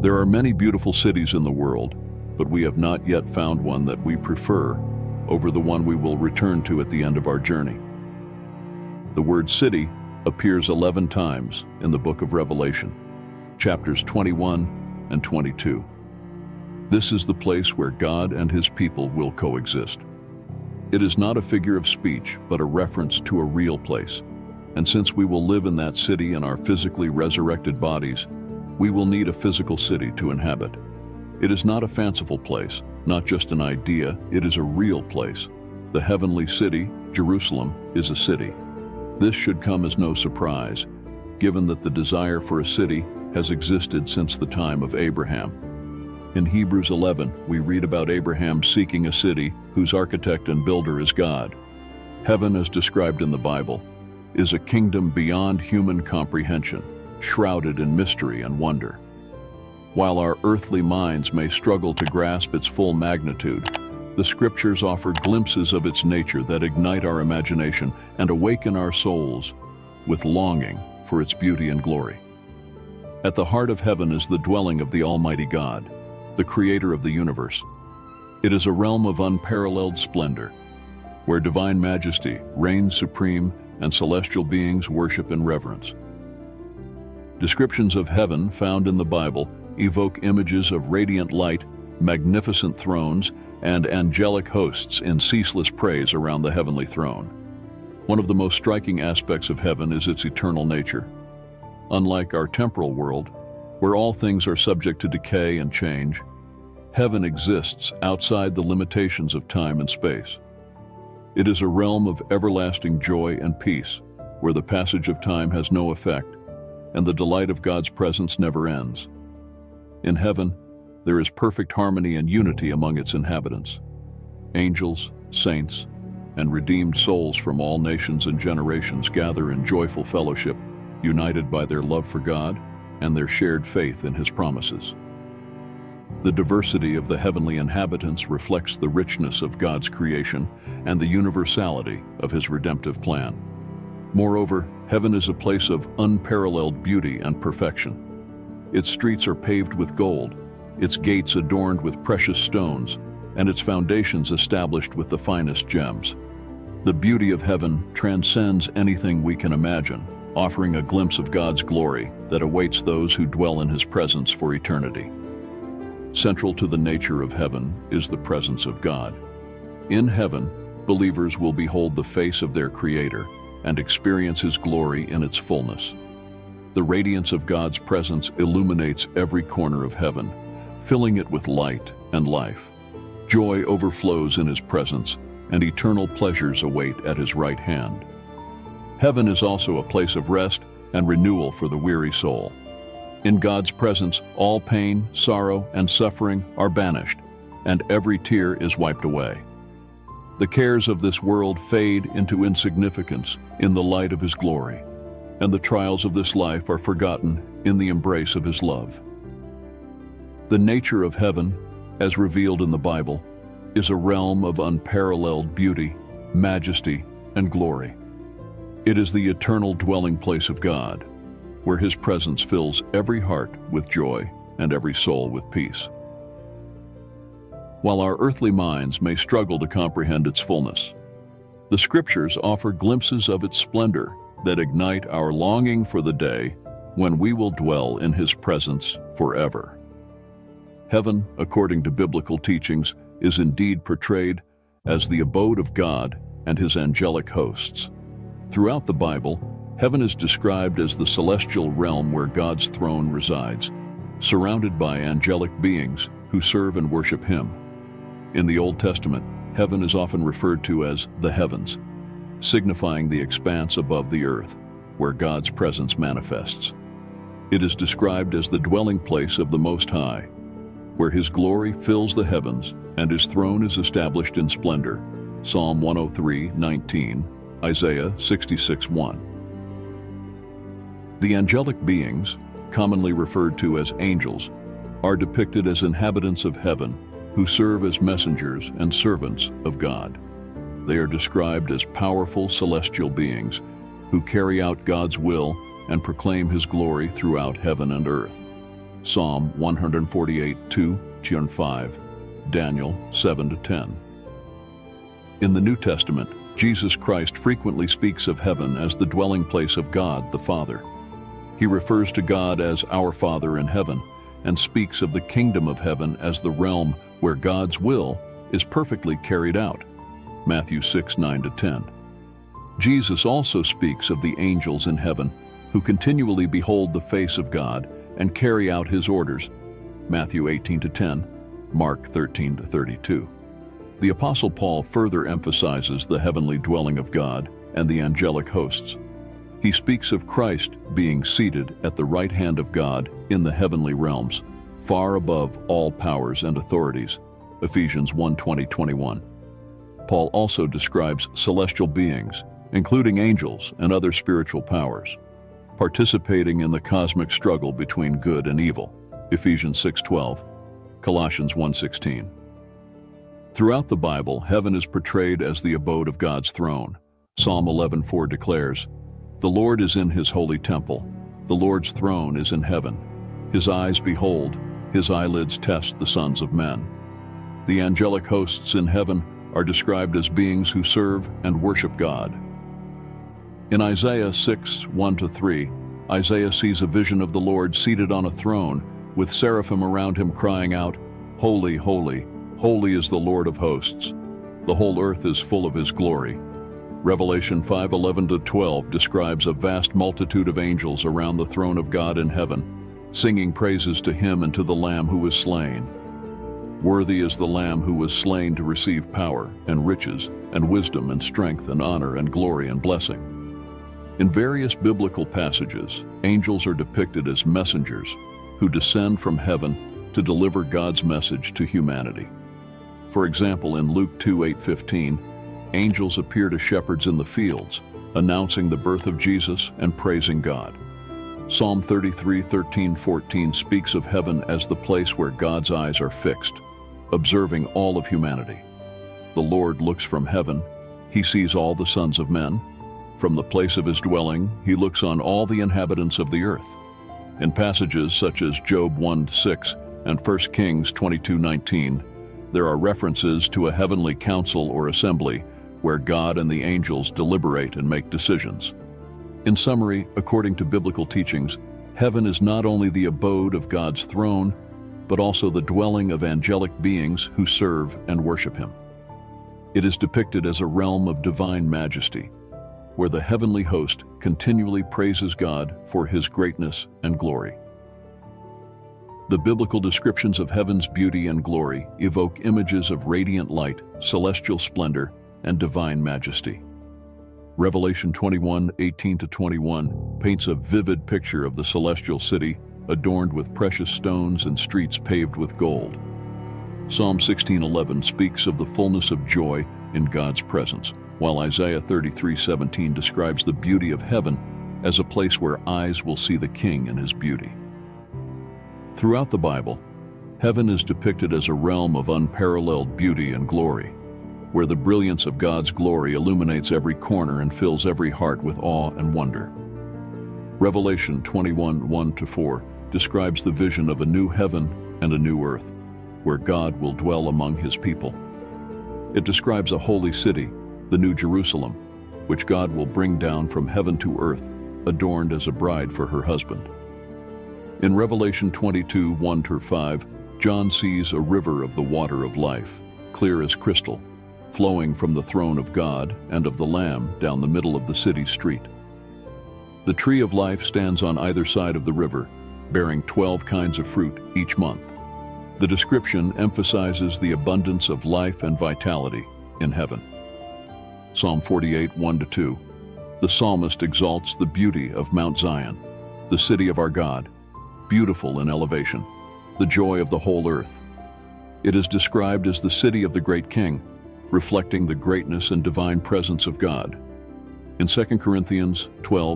There are many beautiful cities in the world, but we have not yet found one that we prefer over the one we will return to at the end of our journey. The word city appears 11 times in the book of Revelation, chapters 21 and 22. This is the place where God and his people will coexist. It is not a figure of speech, but a reference to a real place. And since we will live in that city in our physically resurrected bodies, we will need a physical city to inhabit. It is not a fanciful place, not just an idea, it is a real place. The heavenly city, Jerusalem, is a city. This should come as no surprise, given that the desire for a city has existed since the time of Abraham. In Hebrews 11, we read about Abraham seeking a city whose architect and builder is God. Heaven, as described in the Bible, is a kingdom beyond human comprehension, shrouded in mystery and wonder. While our earthly minds may struggle to grasp its full magnitude, the Scriptures offer glimpses of its nature that ignite our imagination and awaken our souls with longing for its beauty and glory. At the heart of heaven is the dwelling of the Almighty God, the Creator of the universe. It is a realm of unparalleled splendor, where divine majesty reigns supreme and celestial beings worship in reverence. Descriptions of heaven found in the Bible evoke images of radiant light, magnificent thrones, and angelic hosts in ceaseless praise around the heavenly throne. One of the most striking aspects of heaven is its eternal nature. Unlike our temporal world, where all things are subject to decay and change, heaven exists outside the limitations of time and space. It is a realm of everlasting joy and peace, where the passage of time has no effect, and the delight of God's presence never ends. In heaven, there is perfect harmony and unity among its inhabitants. Angels, saints, and redeemed souls from all nations and generations gather in joyful fellowship, united by their love for God and their shared faith in his promises. The diversity of the heavenly inhabitants reflects the richness of God's creation and the universality of his redemptive plan. Moreover, heaven is a place of unparalleled beauty and perfection. Its streets are paved with gold, its gates adorned with precious stones, and its foundations established with the finest gems. The beauty of heaven transcends anything we can imagine, offering a glimpse of God's glory that awaits those who dwell in his presence for eternity. Central to the nature of heaven is the presence of God. In heaven, believers will behold the face of their Creator and experience his glory in its fullness. The radiance of God's presence illuminates every corner of heaven, filling it with light and life. Joy overflows in his presence, and eternal pleasures await at his right hand. Heaven is also a place of rest and renewal for the weary soul. In God's presence, all pain, sorrow, and suffering are banished, and every tear is wiped away. The cares of this world fade into insignificance in the light of his glory, and the trials of this life are forgotten in the embrace of his love. The nature of heaven, as revealed in the Bible, is a realm of unparalleled beauty, majesty, and glory. It is the eternal dwelling place of God, where his presence fills every heart with joy and every soul with peace. While our earthly minds may struggle to comprehend its fullness, the Scriptures offer glimpses of its splendor that ignite our longing for the day when we will dwell in his presence forever. Heaven, according to biblical teachings, is indeed portrayed as the abode of God and his angelic hosts. Throughout the Bible, heaven is described as the celestial realm where God's throne resides, surrounded by angelic beings who serve and worship him. In the Old Testament, heaven is often referred to as the heavens, signifying the expanse above the earth, where God's presence manifests. It is described as the dwelling place of the Most High, where his glory fills the heavens and his throne is established in splendor. Psalm 103:19, Isaiah 66:1. The angelic beings, commonly referred to as angels, are depicted as inhabitants of heaven who serve as messengers and servants of God. They are described as powerful celestial beings who carry out God's will and proclaim his glory throughout heaven and earth. Psalm 148:2-5, Daniel 7-10. In the New Testament, Jesus Christ frequently speaks of heaven as the dwelling place of God the Father. He refers to God as our Father in heaven and speaks of the kingdom of heaven as the realm where God's will is perfectly carried out. Matthew 6:9-10. Jesus also speaks of the angels in heaven who continually behold the face of God and carry out his orders. Matthew 18-10, Mark 13-32. The Apostle Paul further emphasizes the heavenly dwelling of God and the angelic hosts. He speaks of Christ being seated at the right hand of God in the heavenly realms, far above all powers and authorities. Ephesians 1:20-21. Paul also describes celestial beings, including angels and other spiritual powers, participating in the cosmic struggle between good and evil. Ephesians 6:12, Colossians 1:16. Throughout the Bible, heaven is portrayed as the abode of God's throne. Psalm 11:4 declares, "The Lord is in his holy temple. The Lord's throne is in heaven. His eyes behold, his eyelids test the sons of men." The angelic hosts in heaven are described as beings who serve and worship God. In Isaiah 6:1-3, Isaiah sees a vision of the Lord seated on a throne, with seraphim around him crying out, "Holy, holy, holy is the Lord of hosts. The whole earth is full of his glory." Revelation 5:11-12 describes a vast multitude of angels around the throne of God in heaven, singing praises to him and to the Lamb who was slain. Worthy is the Lamb who was slain to receive power and riches and wisdom and strength and honor and glory and blessing. In various biblical passages, angels are depicted as messengers who descend from heaven to deliver God's message to humanity. For example, in Luke 2:8-15, angels appear to shepherds in the fields, announcing the birth of Jesus and praising God. Psalm 33:13-14 speaks of heaven as the place where God's eyes are fixed, observing all of humanity. The Lord looks from heaven. He sees all the sons of men. From the place of his dwelling, he looks on all the inhabitants of the earth. In passages such as Job 1:6 and 1 Kings 22:19, there are references to a heavenly council or assembly where God and the angels deliberate and make decisions. In summary, according to biblical teachings, heaven is not only the abode of God's throne, but also the dwelling of angelic beings who serve and worship him. It is depicted as a realm of divine majesty, where the heavenly host continually praises God for his greatness and glory. The biblical descriptions of heaven's beauty and glory evoke images of radiant light, celestial splendor, and divine majesty. Revelation 21:18-21 paints a vivid picture of the celestial city adorned with precious stones and streets paved with gold. Psalm 16:11 speaks of the fullness of joy in God's presence, while Isaiah 33:17 describes the beauty of heaven as a place where eyes will see the King in his beauty. Throughout the Bible, heaven is depicted as a realm of unparalleled beauty and glory, where the brilliance of God's glory illuminates every corner and fills every heart with awe and wonder. Revelation 21:1-4 describes the vision of a new heaven and a new earth, where God will dwell among his people. It describes a holy city, the New Jerusalem, which God will bring down from heaven to earth, adorned as a bride for her husband. In Revelation 22:1-5, John sees a river of the water of life, clear as crystal, flowing from the throne of God and of the Lamb down the middle of the city street. The tree of life stands on either side of the river, bearing 12 kinds of fruit each month. The description emphasizes the abundance of life and vitality in heaven. Psalm 48:1-2. The psalmist exalts the beauty of Mount Zion, the city of our God, beautiful in elevation, the joy of the whole earth. It is described as the city of the great King, reflecting the greatness and divine presence of God. In 2 Corinthians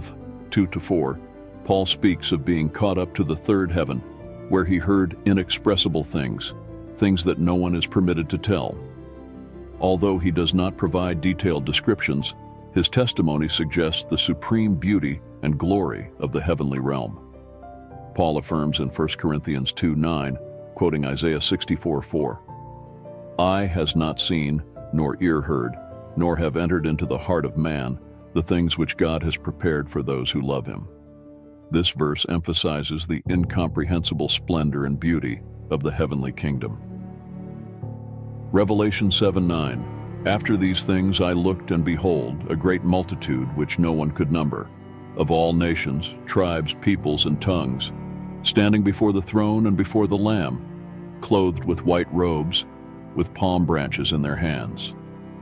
12:2-4, Paul speaks of being caught up to the third heaven, where he heard inexpressible things, things that no one is permitted to tell. Although he does not provide detailed descriptions, his testimony suggests the supreme beauty and glory of the heavenly realm. Paul affirms in 1 Corinthians 2:9, quoting Isaiah 64:4, "Eye has not seen, nor ear heard, nor have entered into the heart of man the things which God has prepared for those who love him." This verse emphasizes the incomprehensible splendor and beauty of the heavenly kingdom. Revelation 7:9, "After these things I looked, and behold, a great multitude which no one could number, of all nations, tribes, peoples, and tongues, standing before the throne and before the Lamb, clothed with white robes, with palm branches in their hands."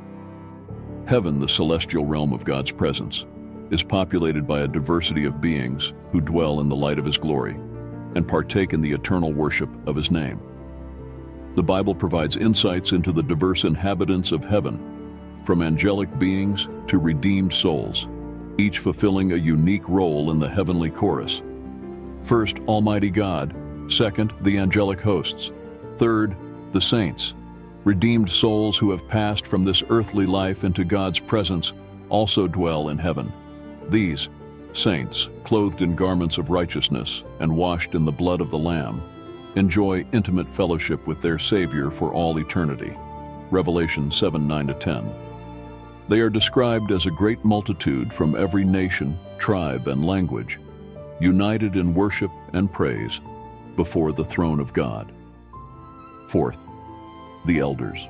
Heaven, the celestial realm of God's presence, is populated by a diversity of beings who dwell in the light of His glory and partake in the eternal worship of His name. The Bible provides insights into the diverse inhabitants of heaven, from angelic beings to redeemed souls, each fulfilling a unique role in the heavenly chorus. First, Almighty God. Second, the angelic hosts. Third, the saints. Redeemed souls who have passed from this earthly life into God's presence also dwell in heaven. These saints, clothed in garments of righteousness and washed in the blood of the Lamb, enjoy intimate fellowship with their Savior for all eternity. Revelation 7:9-10. They are described as a great multitude from every nation, tribe, and language, united in worship and praise before the throne of God. Fourth, the elders.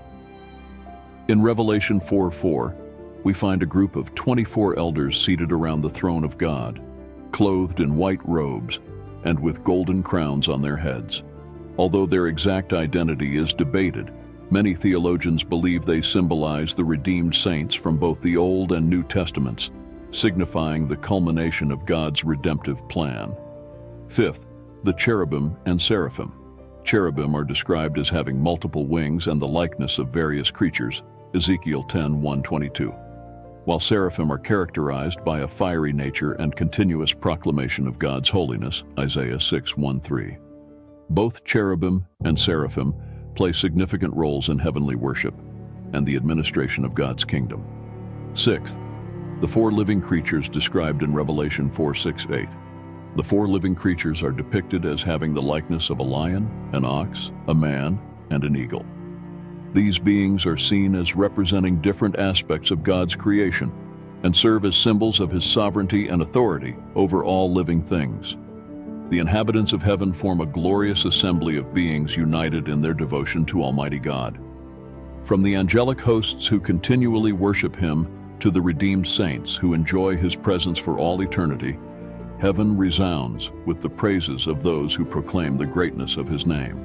In Revelation 4:4, we find a group of 24 elders seated around the throne of God, clothed in white robes and with golden crowns on their heads. Although their exact identity is debated, many theologians believe they symbolize the redeemed saints from both the Old and New Testaments, signifying the culmination of God's redemptive plan. Fifth, the cherubim and seraphim. Cherubim are described as having multiple wings and the likeness of various creatures, Ezekiel 10:1-22, while seraphim are characterized by a fiery nature and continuous proclamation of God's holiness, Isaiah 6:1-3. Both cherubim and seraphim play significant roles in heavenly worship and the administration of God's kingdom. Sixth, the four living creatures described in Revelation 4:6-8. The four living creatures are depicted as having the likeness of a lion, an ox, a man, and an eagle. These beings are seen as representing different aspects of God's creation and serve as symbols of His sovereignty and authority over all living things. The inhabitants of heaven form a glorious assembly of beings united in their devotion to Almighty God. From the angelic hosts who continually worship Him to the redeemed saints who enjoy His presence for all eternity, heaven resounds with the praises of those who proclaim the greatness of His name.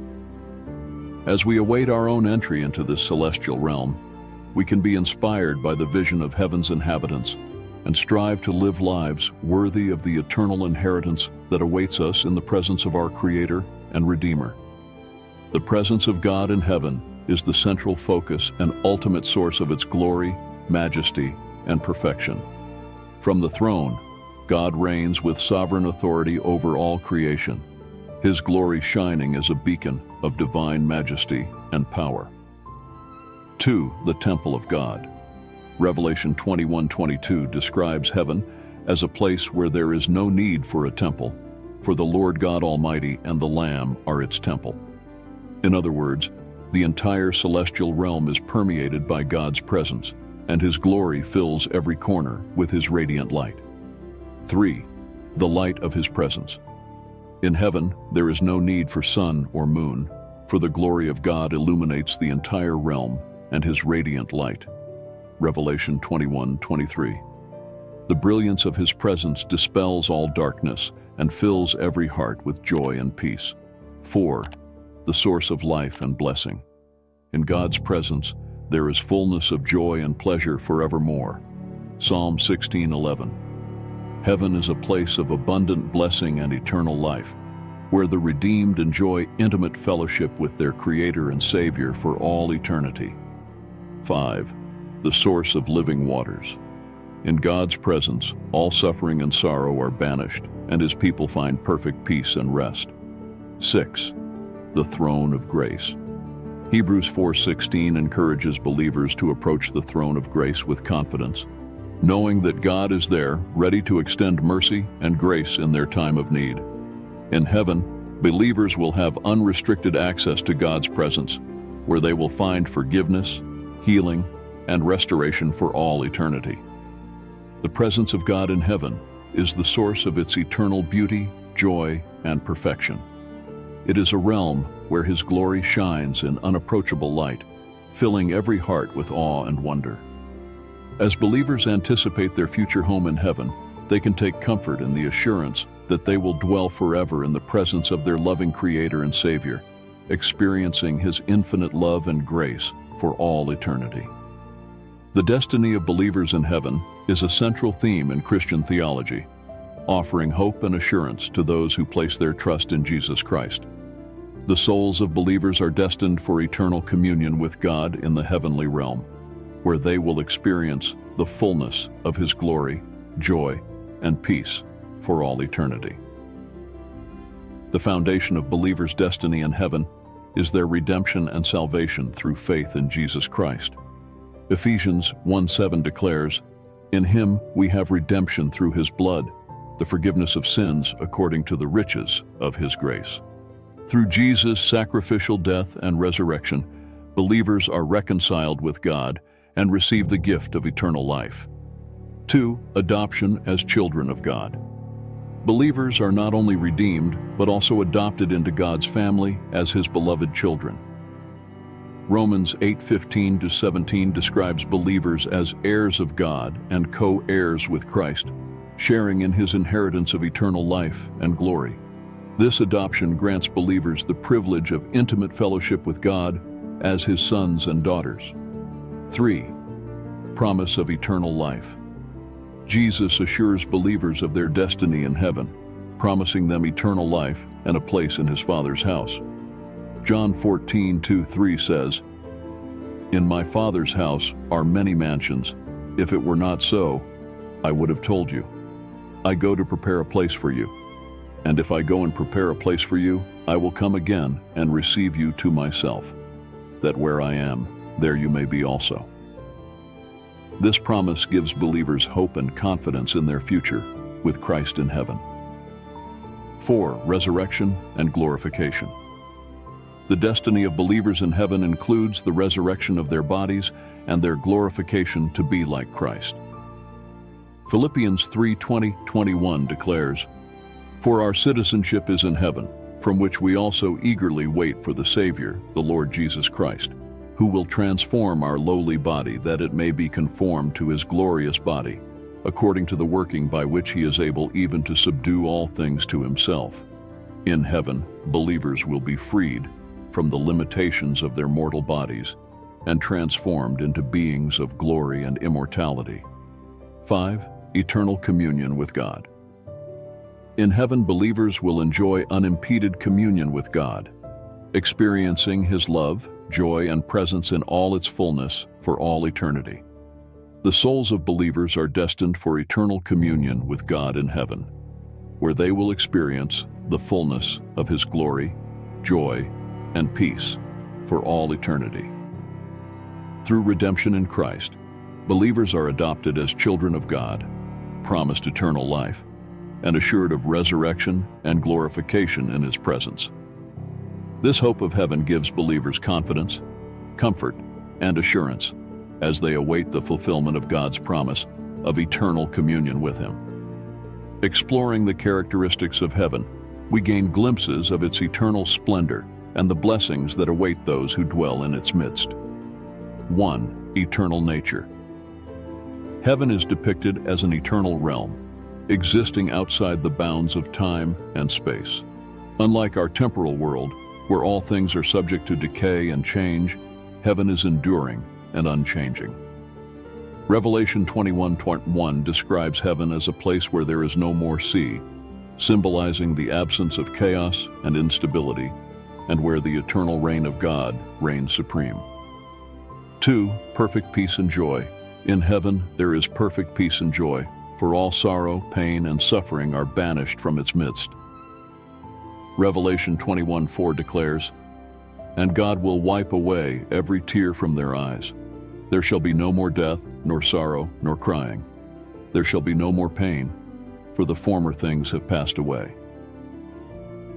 As we await our own entry into this celestial realm, we can be inspired by the vision of heaven's inhabitants and strive to live lives worthy of the eternal inheritance that awaits us in the presence of our Creator and Redeemer. The presence of God in heaven is the central focus and ultimate source of its glory, majesty, and perfection. From the throne, God reigns with sovereign authority over all creation, His glory shining as a beacon of divine majesty and power. 2. The temple of God. Revelation 21:22 describes heaven as a place where there is no need for a temple, for the Lord God Almighty and the Lamb are its temple. In other words, the entire celestial realm is permeated by God's presence, and His glory fills every corner with His radiant light. 3. The light of His presence. In heaven, there is no need for sun or moon, for the glory of God illuminates the entire realm and His radiant light. Revelation 21:23. The brilliance of His presence dispels all darkness and fills every heart with joy and peace. 4. The source of life and blessing. In God's presence, there is fullness of joy and pleasure forevermore. Psalm 16:11. Heaven is a place of abundant blessing and eternal life, where the redeemed enjoy intimate fellowship with their Creator and Savior for all eternity. 5. The source of living waters. In God's presence, all suffering and sorrow are banished, and His people find perfect peace and rest. 6. The throne of grace. Hebrews 4:16 encourages believers to approach the throne of grace with confidence, knowing that God is there, ready to extend mercy and grace in their time of need. In heaven, believers will have unrestricted access to God's presence, where they will find forgiveness, healing, and restoration for all eternity. The presence of God in heaven is the source of its eternal beauty, joy, and perfection. It is a realm where His glory shines in unapproachable light, filling every heart with awe and wonder. As believers anticipate their future home in heaven, they can take comfort in the assurance that they will dwell forever in the presence of their loving Creator and Savior, experiencing His infinite love and grace for all eternity. The destiny of believers in heaven is a central theme in Christian theology, offering hope and assurance to those who place their trust in Jesus Christ. The souls of believers are destined for eternal communion with God in the heavenly realm, where they will experience the fullness of His glory, joy, and peace for all eternity. The foundation of believers' destiny in heaven is their redemption and salvation through faith in Jesus Christ. Ephesians 1:7 declares, "In Him we have redemption through His blood, the forgiveness of sins according to the riches of His grace." Through Jesus' sacrificial death and resurrection, believers are reconciled with God and receive the gift of eternal life. 2. Adoption as children of God. Believers are not only redeemed, but also adopted into God's family as His beloved children. Romans 8:15-17 describes believers as heirs of God and co-heirs with Christ, sharing in His inheritance of eternal life and glory. This adoption grants believers the privilege of intimate fellowship with God as His sons and daughters. 3. Promise of eternal life. Jesus assures believers of their destiny in heaven, promising them eternal life and a place in His Father's house. John 14:2-3 says, "In my Father's house are many mansions. If it were not so, I would have told you. I go to prepare a place for you. And if I go and prepare a place for you, I will come again and receive you to myself, that where I am, there you may be also." This promise gives believers hope and confidence in their future with Christ in heaven. 4. Resurrection and glorification. The destiny of believers in heaven includes the resurrection of their bodies and their glorification to be like Christ. Philippians 3:20-21 declares, "For our citizenship is in heaven, from which we also eagerly wait for the Savior, the Lord Jesus Christ, who will transform our lowly body that it may be conformed to His glorious body, according to the working by which He is able even to subdue all things to Himself." In heaven, believers will be freed from the limitations of their mortal bodies and transformed into beings of glory and immortality. 5. Eternal communion with God. In heaven, believers will enjoy unimpeded communion with God, experiencing His love, joy, and presence in all its fullness for all eternity. The souls of believers are destined for eternal communion with God in heaven, where they will experience the fullness of His glory, joy, and peace for all eternity. Through redemption in Christ, believers are adopted as children of God, promised eternal life, and assured of resurrection and glorification in His presence. This hope of heaven gives believers confidence, comfort, and assurance as they await the fulfillment of God's promise of eternal communion with Him. Exploring the characteristics of heaven, we gain glimpses of its eternal splendor and the blessings that await those who dwell in its midst. 1. Eternal nature. Heaven is depicted as an eternal realm, existing outside the bounds of time and space. Unlike our temporal world, where all things are subject to decay and change, heaven is enduring and unchanging. Revelation 21:1 describes heaven as a place where there is no more sea, symbolizing the absence of chaos and instability, and where the eternal reign of God reigns supreme. 2. Perfect peace and joy. In heaven, there is perfect peace and joy, for all sorrow, pain, and suffering are banished from its midst. Revelation 21:4 declares, "And God will wipe away every tear from their eyes. There shall be no more death, nor sorrow, nor crying. There shall be no more pain, for the former things have passed away."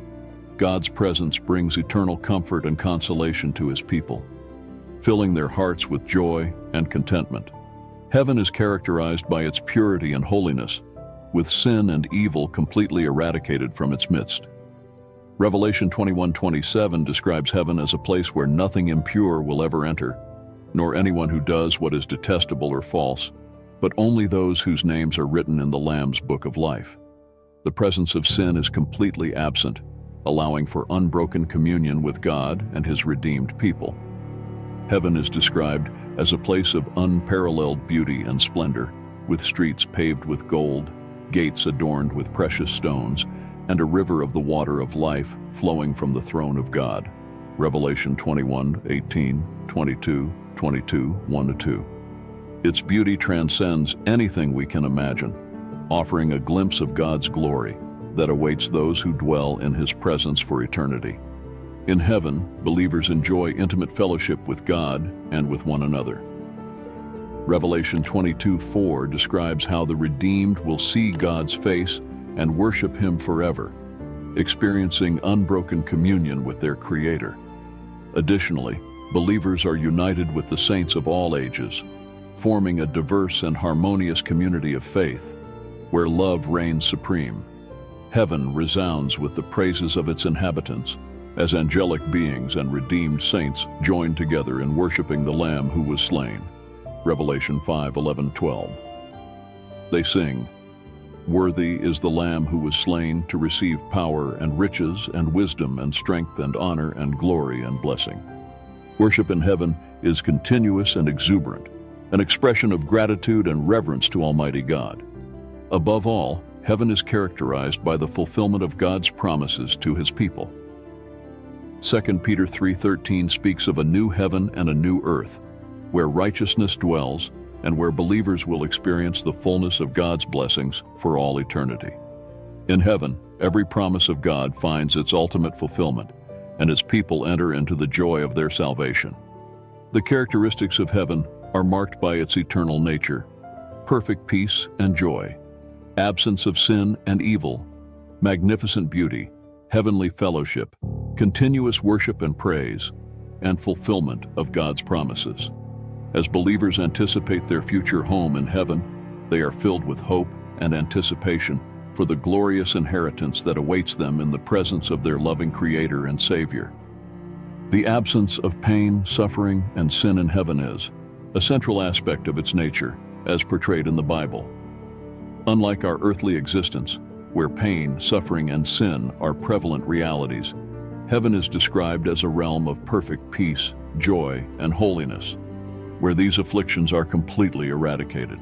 God's presence brings eternal comfort and consolation to His people, filling their hearts with joy and contentment. Heaven is characterized by its purity and holiness, with sin and evil completely eradicated from its midst. Revelation 21:27 describes heaven as a place where nothing impure will ever enter, nor anyone who does what is detestable or false, but only those whose names are written in the Lamb's book of life. The presence of sin is completely absent, allowing for unbroken communion with God and His redeemed people. Heaven is described as a place of unparalleled beauty and splendor, with streets paved with gold, gates adorned with precious stones, and a river of the water of life flowing from the throne of God. Revelation 21:18, 22, 1-2. Its beauty transcends anything we can imagine, offering a glimpse of God's glory that awaits those who dwell in His presence for eternity. In heaven, believers enjoy intimate fellowship with God and with one another. Revelation 22:4 describes how the redeemed will see God's face and worship Him forever, experiencing unbroken communion with their Creator. Additionally, believers are united with the saints of all ages, forming a diverse and harmonious community of faith, where love reigns supreme. Heaven resounds with the praises of its inhabitants, as angelic beings and redeemed saints join together in worshiping the Lamb who was slain. Revelation 5:11-12. They sing, "Worthy is the Lamb who was slain to receive power and riches and wisdom and strength and honor and glory and blessing." Worship in heaven is continuous and exuberant, an expression of gratitude and reverence to Almighty God. Above all, heaven is characterized by the fulfillment of God's promises to His people. 2 Peter 3:13 speaks of a new heaven and a new earth, where righteousness dwells and where believers will experience the fullness of God's blessings for all eternity. In heaven, every promise of God finds its ultimate fulfillment, and His people enter into the joy of their salvation. The characteristics of heaven are marked by its eternal nature, perfect peace and joy, absence of sin and evil, magnificent beauty, heavenly fellowship, continuous worship and praise, and fulfillment of God's promises. As believers anticipate their future home in heaven, they are filled with hope and anticipation for the glorious inheritance that awaits them in the presence of their loving Creator and Savior. The absence of pain, suffering, and sin in heaven is a central aspect of its nature, as portrayed in the Bible. Unlike our earthly existence, where pain, suffering, and sin are prevalent realities, heaven is described as a realm of perfect peace, joy, and holiness, where these afflictions are completely eradicated.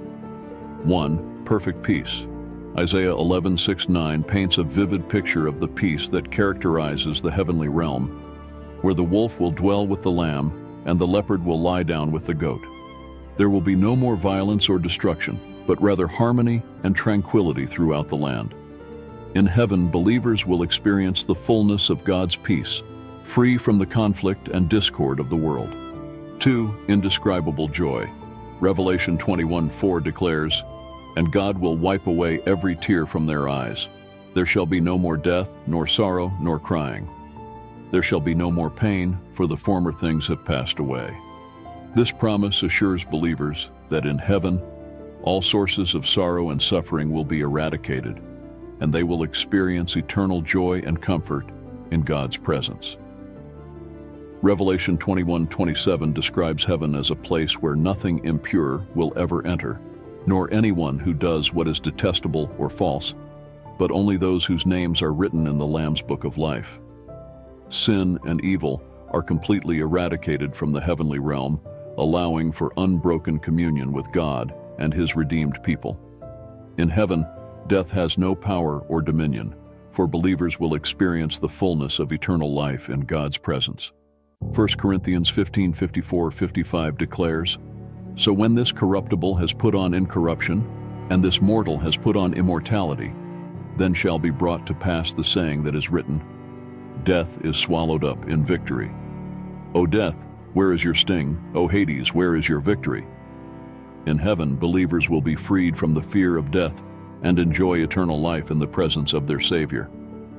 1. Perfect peace. Isaiah 11:6-9 paints a vivid picture of the peace that characterizes the heavenly realm, where the wolf will dwell with the lamb and the leopard will lie down with the goat. There will be no more violence or destruction, but rather harmony and tranquility throughout the land. In heaven, believers will experience the fullness of God's peace, free from the conflict and discord of the world. 2. Indescribable joy. Revelation 21:4 declares, "And God will wipe away every tear from their eyes. There shall be no more death, nor sorrow, nor crying. There shall be no more pain, for the former things have passed away." This promise assures believers that in heaven, all sources of sorrow and suffering will be eradicated, and they will experience eternal joy and comfort in God's presence. Revelation 21:27 describes heaven as a place where nothing impure will ever enter, nor anyone who does what is detestable or false, but only those whose names are written in the Lamb's book of life. Sin and evil are completely eradicated from the heavenly realm, allowing for unbroken communion with God and His redeemed people. In heaven, death has no power or dominion, for believers will experience the fullness of eternal life in God's presence. 1 Corinthians 15:54-55 declares, "So when this corruptible has put on incorruption, and this mortal has put on immortality, then shall be brought to pass the saying that is written, Death is swallowed up in victory. O death, where is your sting? O Hades, where is your victory?" In heaven, believers will be freed from the fear of death and enjoy eternal life in the presence of their Savior.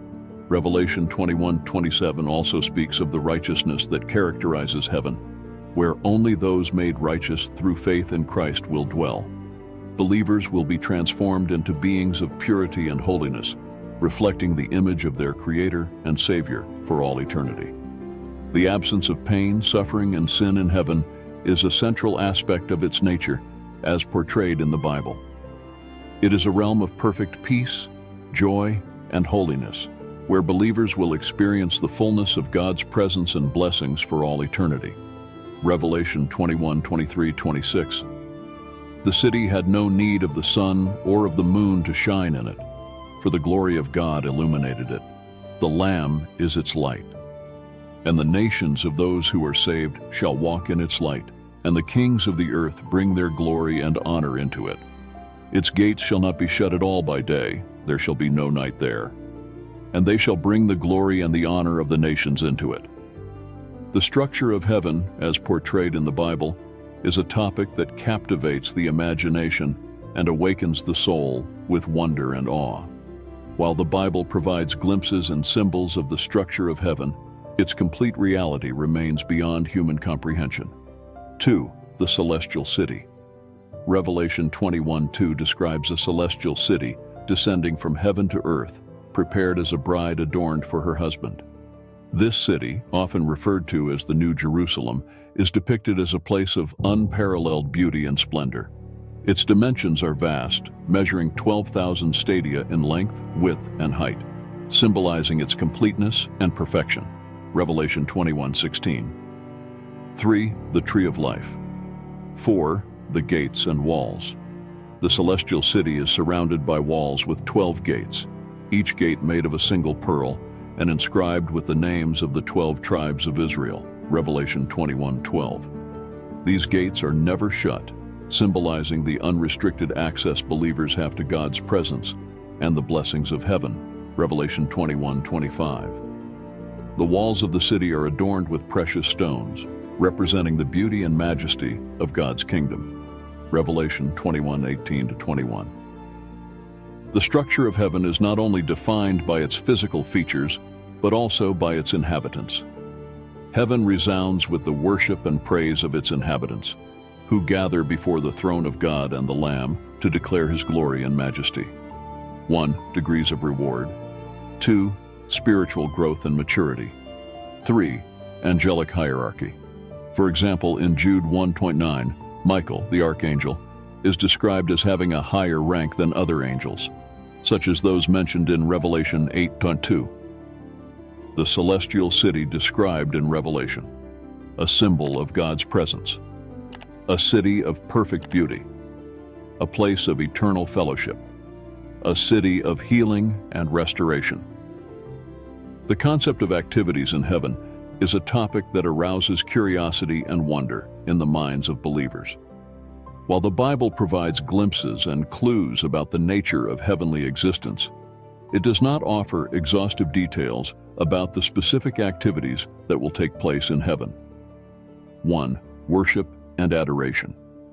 Revelation 21:27 also speaks of the righteousness that characterizes heaven, where only those made righteous through faith in Christ will dwell. Believers will be transformed into beings of purity and holiness, reflecting the image of their Creator and Savior for all eternity. The absence of pain, suffering, and sin in heaven is a central aspect of its nature, as portrayed in the Bible. It is a realm of perfect peace, joy, and holiness, where believers will experience the fullness of God's presence and blessings for all eternity. Revelation 21:23-26. The city had no need of the sun or of the moon to shine in it, for the glory of God illuminated it. The Lamb is its light. And the nations of those who are saved shall walk in its light, and the kings of the earth bring their glory and honor into it. Its gates shall not be shut at all by day, there shall be no night there. And they shall bring the glory and the honor of the nations into it. The structure of heaven, as portrayed in the Bible, is a topic that captivates the imagination and awakens the soul with wonder and awe. While the Bible provides glimpses and symbols of the structure of heaven, its complete reality remains beyond human comprehension. 2. The celestial city. Revelation 21:2 describes a celestial city descending from heaven to earth, prepared as a bride adorned for her husband. This city, often referred to as the New Jerusalem, is depicted as a place of unparalleled beauty and splendor. Its dimensions are vast, measuring 12,000 stadia in length, width, and height, symbolizing its completeness and perfection. Revelation 21:16. 3. The Tree of Life. 4. The gates and walls. The celestial city is surrounded by walls with 12 gates, each gate made of a single pearl and inscribed with the names of the 12 tribes of Israel. Revelation 21:12. These gates are never shut, symbolizing the unrestricted access believers have to God's presence and the blessings of heaven. Revelation 21:25. The walls of the city are adorned with precious stones, representing the beauty and majesty of God's kingdom. Revelation 21:18-21. The structure of heaven is not only defined by its physical features, but also by its inhabitants. Heaven resounds with the worship and praise of its inhabitants, who gather before the throne of God and the Lamb to declare His glory and majesty. 1. Degrees of reward. 2. Spiritual growth and maturity. 3. Angelic hierarchy. For example, in Jude 1:9, Michael, the archangel, is described as having a higher rank than other angels, such as those mentioned in Revelation 8:2. The celestial city described in Revelation, a symbol of God's presence, a city of perfect beauty, a place of eternal fellowship, a city of healing and restoration. The concept of activities in heaven is a topic that arouses curiosity and wonder in the minds of believers. While the Bible provides glimpses and clues about the nature of heavenly existence, it does not offer exhaustive details about the specific activities that will take place in heaven. 1. Worship and adoration.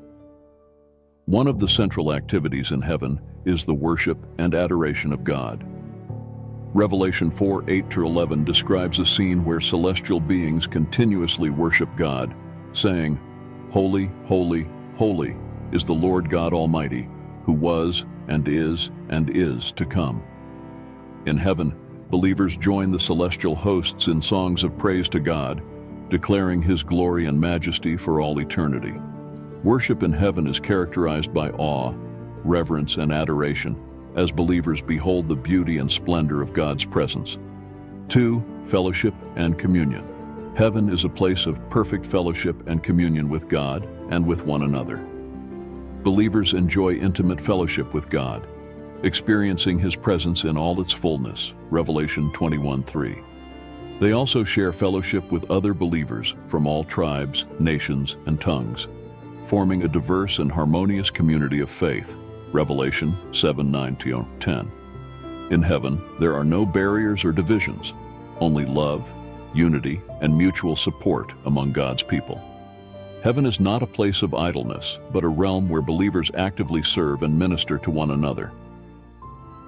One of the central activities in heaven is the worship and adoration of God. Revelation 4:8-11 describes a scene where celestial beings continuously worship God, saying, "Holy, holy, holy is the Lord God Almighty, who was and is to come." In heaven, believers join the celestial hosts in songs of praise to God, declaring His glory and majesty for all eternity. Worship in heaven is characterized by awe, reverence, and adoration as believers behold the beauty and splendor of God's presence. 2. Fellowship and communion. Heaven is a place of perfect fellowship and communion with God and with one another. Believers enjoy intimate fellowship with God, experiencing His presence in all its fullness. Revelation 21:3. They also share fellowship with other believers from all tribes, nations, and tongues, forming a diverse and harmonious community of faith. Revelation 7:9-10. In heaven, there are no barriers or divisions, only love, unity, and mutual support among God's people. Heaven is not a place of idleness, but a realm where believers actively serve and minister to one another.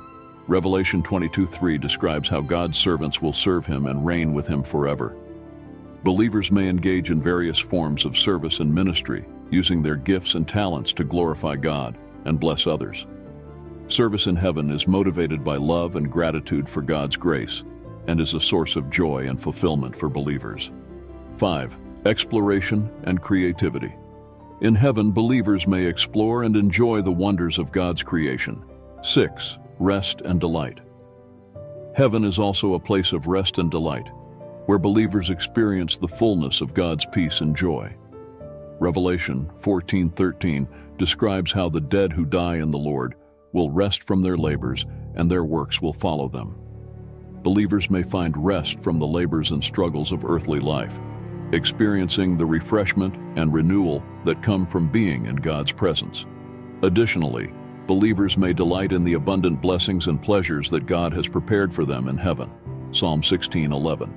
Revelation 22:3 describes how God's servants will serve him and reign with him forever. Believers may engage in various forms of service and ministry, using their gifts and talents to glorify God and bless others. Service in heaven is motivated by love and gratitude for God's grace and is a source of joy and fulfillment for believers. 5. Exploration and creativity. In heaven, believers may explore and enjoy the wonders of God's creation. 6. Rest and delight. Heaven is also a place of rest and delight, where believers experience the fullness of God's peace and joy. Revelation 14:13 describes how the dead who die in the Lord will rest from their labors, and their works will follow them. Believers may find rest from the labors and struggles of earthly life, experiencing the refreshment and renewal that come from being in God's presence. Additionally, believers may delight in the abundant blessings and pleasures that God has prepared for them in heaven. Psalm 16:11.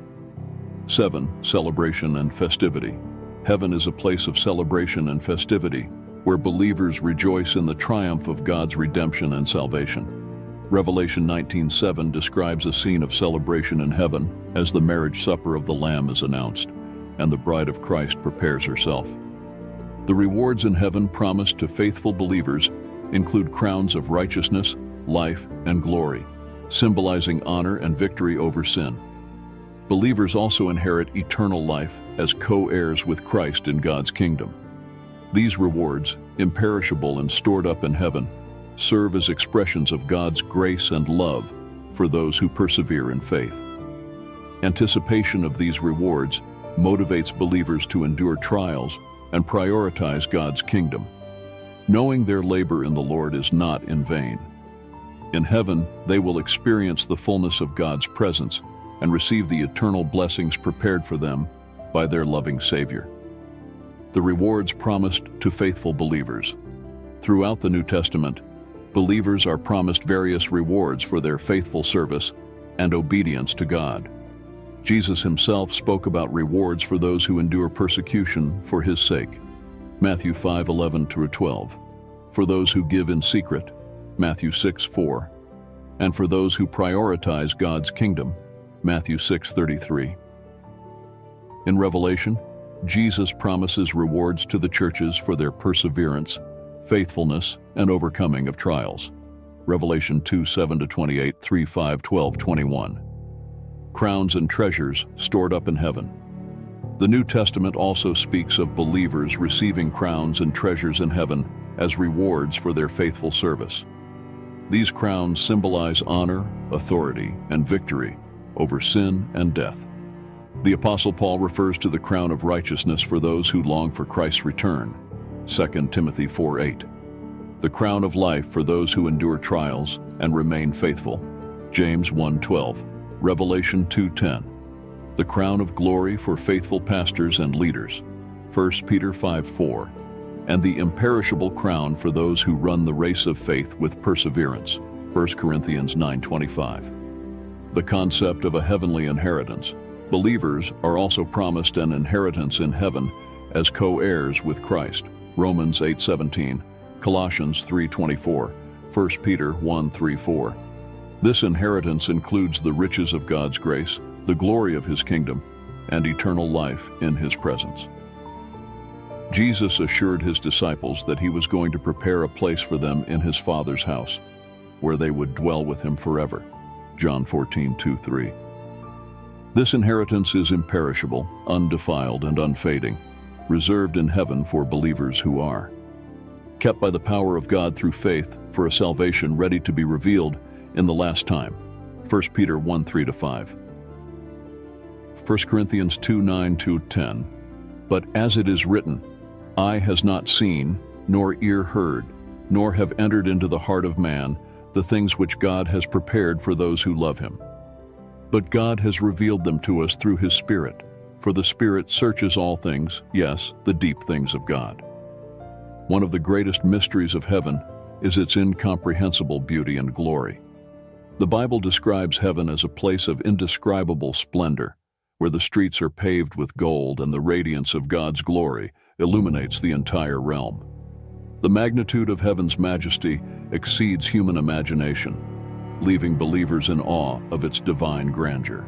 7. Celebration and festivity. Heaven is a place of celebration and festivity, where believers rejoice in the triumph of God's redemption and salvation. Revelation 19:7 describes a scene of celebration in heaven as the marriage supper of the Lamb is announced, and the bride of Christ prepares herself. The rewards in heaven promised to faithful believers include crowns of righteousness, life, and glory, symbolizing honor and victory over sin. Believers also inherit eternal life as co-heirs with Christ in God's kingdom. These rewards, imperishable and stored up in heaven, serve as expressions of God's grace and love for those who persevere in faith. Anticipation of these rewards motivates believers to endure trials and prioritize God's kingdom, knowing their labor in the Lord is not in vain. In heaven, they will experience the fullness of God's presence and receive the eternal blessings prepared for them by their loving Savior. The rewards promised to faithful believers. Throughout the New Testament, believers are promised various rewards for their faithful service and obedience to God. Jesus himself spoke about rewards for those who endure persecution for his sake. Matthew 5:11-12. For those who give in secret, Matthew 6:4. And for those who prioritize God's kingdom, Matthew 6:33. In Revelation, Jesus promises rewards to the churches for their perseverance, faithfulness, and overcoming of trials. Revelation 2:7-28, 3:5-12-21. Crowns and treasures stored up in heaven. The New Testament also speaks of believers receiving crowns and treasures in heaven as rewards for their faithful service. These crowns symbolize honor, authority, and victory over sin and death. The Apostle Paul refers to the crown of righteousness for those who long for Christ's return, 2 Timothy 4:8. The crown of life for those who endure trials and remain faithful, James 1:12. Revelation 2:10. The crown of glory for faithful pastors and leaders, 1 Peter 5:4. And the imperishable crown for those who run the race of faith with perseverance, 1 Corinthians 9:25. The concept of a heavenly inheritance. Believers are also promised an inheritance in heaven as co-heirs with Christ, Romans 8:17, Colossians 3:24, 1 Peter 1:3-4. This inheritance includes the riches of God's grace, the glory of his kingdom, and eternal life in his presence. Jesus assured his disciples that he was going to prepare a place for them in his Father's house, where they would dwell with him forever, John 14:2-3. This inheritance is imperishable, undefiled, and unfading, reserved in heaven for believers who are kept by the power of God through faith for a salvation ready to be revealed in the last time, 1 Peter 1:3-5. 1 Corinthians 2:9-10. But as it is written, eye has not seen, nor ear heard, nor have entered into the heart of man the things which God has prepared for those who love him. But God has revealed them to us through his Spirit, for the Spirit searches all things, yes, the deep things of God. One of the greatest mysteries of heaven is its incomprehensible beauty and glory. The Bible describes heaven as a place of indescribable splendor, where the streets are paved with gold and the radiance of God's glory illuminates the entire realm. The magnitude of heaven's majesty exceeds human imagination. leaving believers in awe of its divine grandeur.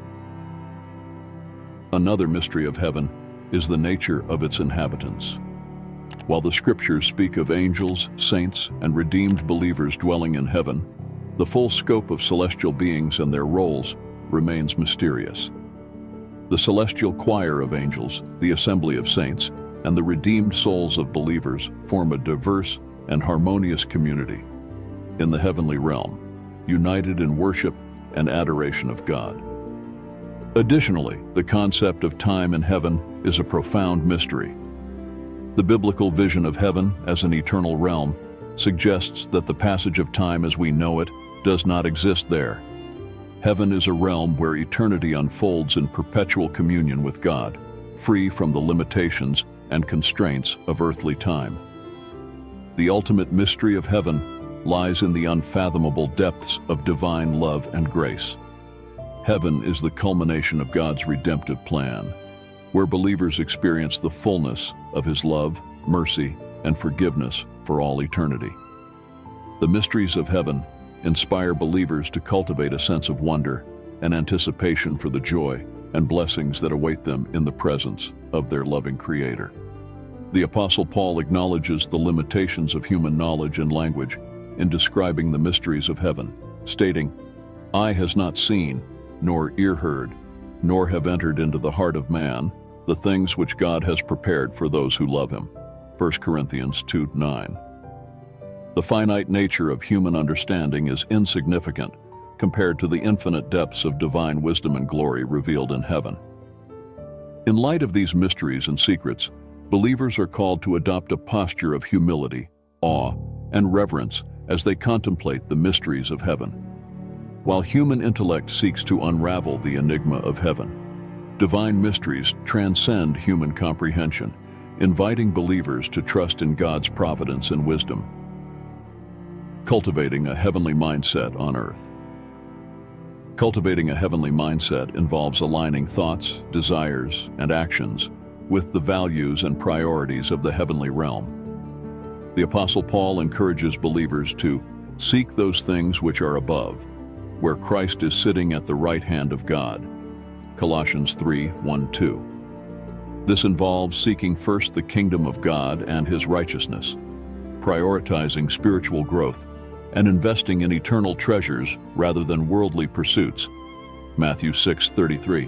Another mystery of heaven is the nature of its inhabitants. While the scriptures speak of angels, saints, and redeemed believers dwelling in heaven, the full scope of celestial beings and their roles remains mysterious. The celestial choir of angels, the assembly of saints, and the redeemed souls of believers form a diverse and harmonious community in the heavenly realm, united in worship and adoration of God. Additionally, the concept of time in heaven is a profound mystery. The biblical vision of heaven as an eternal realm suggests that the passage of time as we know it does not exist there. Heaven is a realm where eternity unfolds in perpetual communion with God, free from the limitations and constraints of earthly time. The ultimate mystery of heaven lies in the unfathomable depths of divine love and grace. Heaven is the culmination of God's redemptive plan, where believers experience the fullness of His love, mercy, and forgiveness for all eternity. The mysteries of heaven inspire believers to cultivate a sense of wonder and anticipation for the joy and blessings that await them in the presence of their loving Creator. The Apostle Paul acknowledges the limitations of human knowledge and language in describing the mysteries of heaven, stating, "Eye has not seen, nor ear heard, nor have entered into the heart of man the things which God has prepared for those who love Him." 1 Corinthians 2:9. The finite nature of human understanding is insignificant compared to the infinite depths of divine wisdom and glory revealed in heaven. In light of these mysteries and secrets, believers are called to adopt a posture of humility, awe, and reverence as they contemplate the mysteries of heaven. While human intellect seeks to unravel the enigma of heaven, divine mysteries transcend human comprehension, inviting believers to trust in God's providence and wisdom. Cultivating a heavenly mindset on earth. Cultivating a heavenly mindset involves aligning thoughts, desires, and actions with the values and priorities of the heavenly realm. The Apostle Paul encourages believers to seek those things which are above, where Christ is sitting at the right hand of God. Colossians 3:1-2. This involves seeking first the kingdom of God and His righteousness, prioritizing spiritual growth, and investing in eternal treasures rather than worldly pursuits. Matthew 6:33.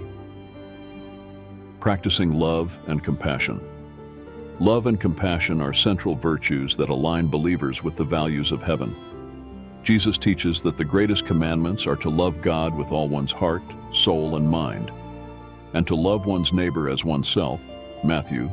Practicing love and compassion. Love and compassion are central virtues that align believers with the values of heaven. Jesus teaches that the greatest commandments are to love God with all one's heart, soul, and mind, and to love one's neighbor as oneself, Matthew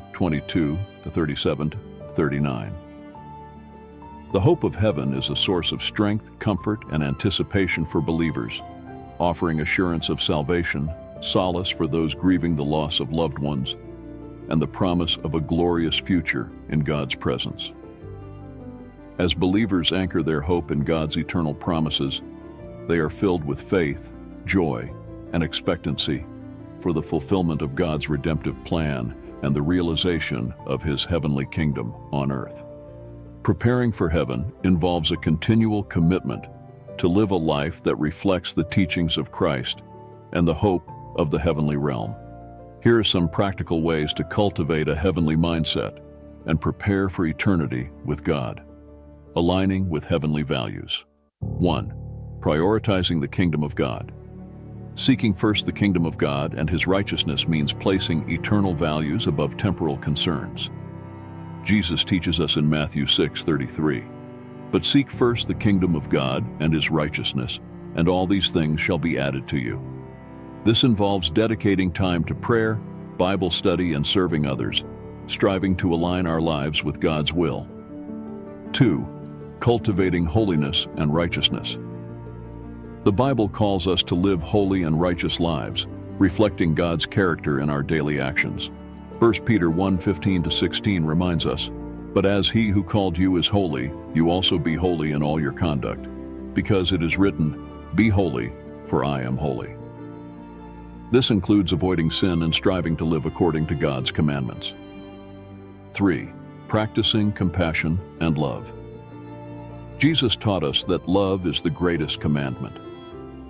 22:37-39. The hope of heaven is a source of strength, comfort, and anticipation for believers, offering assurance of salvation, solace for those grieving the loss of loved ones, and the promise of a glorious future in God's presence. As believers anchor their hope in God's eternal promises, they are filled with faith, joy, and expectancy for the fulfillment of God's redemptive plan and the realization of His heavenly kingdom on earth. Preparing for heaven involves a continual commitment to live a life that reflects the teachings of Christ and the hope of the heavenly realm. Here are some practical ways to cultivate a heavenly mindset and prepare for eternity with God. Aligning with heavenly values. 1. Prioritizing the kingdom of God. Seeking first the kingdom of God and His righteousness means placing eternal values above temporal concerns. Jesus teaches us in Matthew 6:33, "But seek first the kingdom of God and His righteousness, and all these things shall be added to you." This involves dedicating time to prayer, Bible study, and serving others, striving to align our lives with God's will. 2. Cultivating holiness and righteousness. The Bible calls us to live holy and righteous lives, reflecting God's character in our daily actions. 1 Peter 1:15-16 reminds us, "But as He who called you is holy, you also be holy in all your conduct, because it is written, 'Be holy, for I am holy.'" This includes avoiding sin and striving to live according to God's commandments. 3. Practicing compassion and love. Jesus taught us that love is the greatest commandment.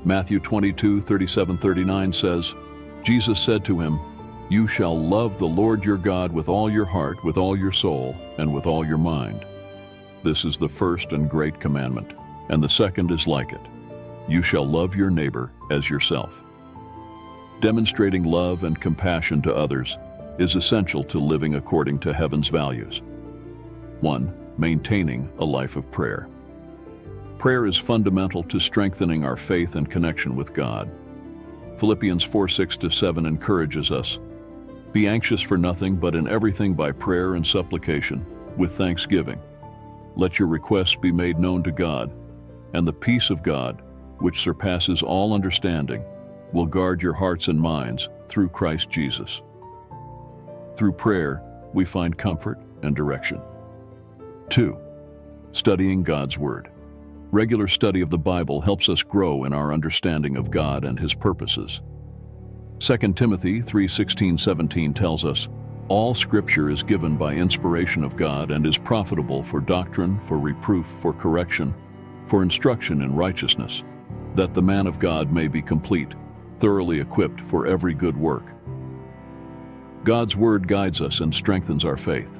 Matthew 22:37-39 says, Jesus said to him, "You shall love the Lord your God with all your heart, with all your soul, and with all your mind. This is the first and great commandment, and the second is like it. You shall love your neighbor as yourself." Demonstrating love and compassion to others is essential to living according to heaven's values. 1. Maintaining a life of prayer. Prayer is fundamental to strengthening our faith and connection with God. Philippians 4:6-7 encourages us, "Be anxious for nothing, but in everything by prayer and supplication, with thanksgiving. Let your requests be made known to God, and the peace of God, which surpasses all understanding, will guard your hearts and minds through Christ Jesus." Through prayer, we find comfort and direction. 2. Studying God's Word. Regular study of the Bible helps us grow in our understanding of God and His purposes. 2 Timothy 3:16-17 tells us, "All Scripture is given by inspiration of God and is profitable for doctrine, for reproof, for correction, for instruction in righteousness, that the man of God may be complete, thoroughly equipped for every good work." God's Word guides us and strengthens our faith.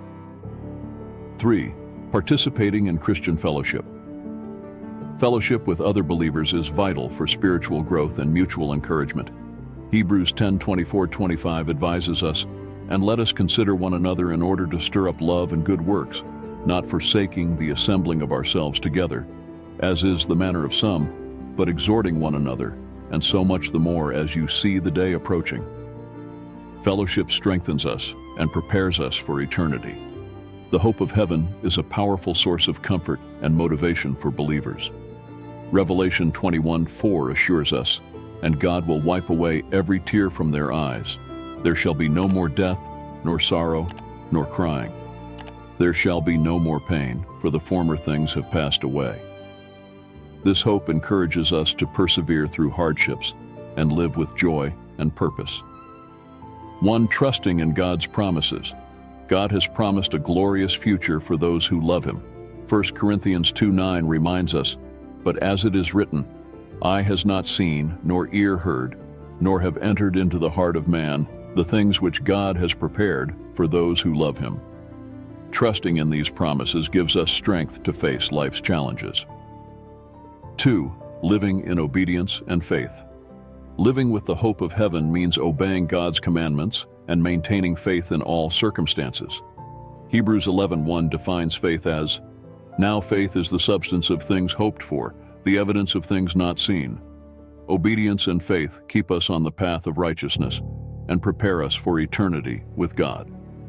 3. Participating in Christian fellowship. Fellowship with other believers is vital for spiritual growth and mutual encouragement. Hebrews 10:24-25 advises us, "And let us consider one another in order to stir up love and good works, not forsaking the assembling of ourselves together, as is the manner of some, but exhorting one another, and so much the more as you see the day approaching." Fellowship strengthens us and prepares us for eternity. The hope of heaven is a powerful source of comfort and motivation for believers. Revelation 21:4 assures us, "And God will wipe away every tear from their eyes. There shall be no more death, nor sorrow, nor crying. There shall be no more pain, for the former things have passed away." This hope encourages us to persevere through hardships and live with joy and purpose. 1. Trusting in God's promises. God has promised a glorious future for those who love Him. 1 Corinthians 2:9 reminds us, "But as it is written, eye has not seen, nor ear heard, nor have entered into the heart of man the things which God has prepared for those who love Him." Trusting in these promises gives us strength to face life's challenges. 2. Living in obedience and faith. Living with the hope of heaven means obeying God's commandments and maintaining faith in all circumstances. Hebrews 11:1 defines faith as, "Now faith is the substance of things hoped for, the evidence of things not seen." Obedience and faith keep us on the path of righteousness and prepare us for eternity with God.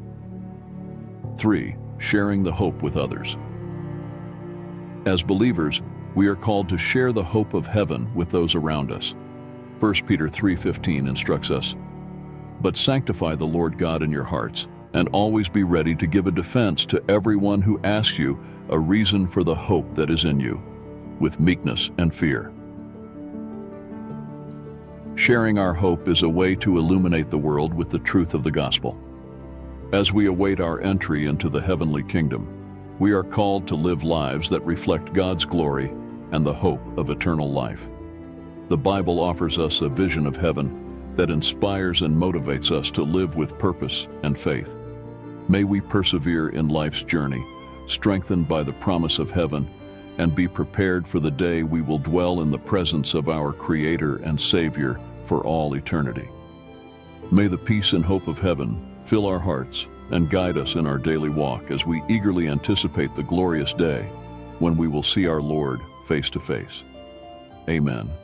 3. Sharing the hope with others. As believers, we are called to share the hope of heaven with those around us. 1 Peter 3:15 instructs us, "But sanctify the Lord God in your hearts, and always be ready to give a defense to everyone who asks you a reason for the hope that is in you, with meekness and fear." Sharing our hope is a way to illuminate the world with the truth of the gospel. As we await our entry into the heavenly kingdom, we are called to live lives that reflect God's glory and the hope of eternal life. The Bible offers us a vision of heaven that inspires and motivates us to live with purpose and faith. May we persevere in life's journey, strengthened by the promise of heaven, and be prepared for the day we will dwell in the presence of our Creator and Savior for all eternity. May the peace and hope of heaven fill our hearts and guide us in our daily walk as we eagerly anticipate the glorious day when we will see our Lord face to face. Amen.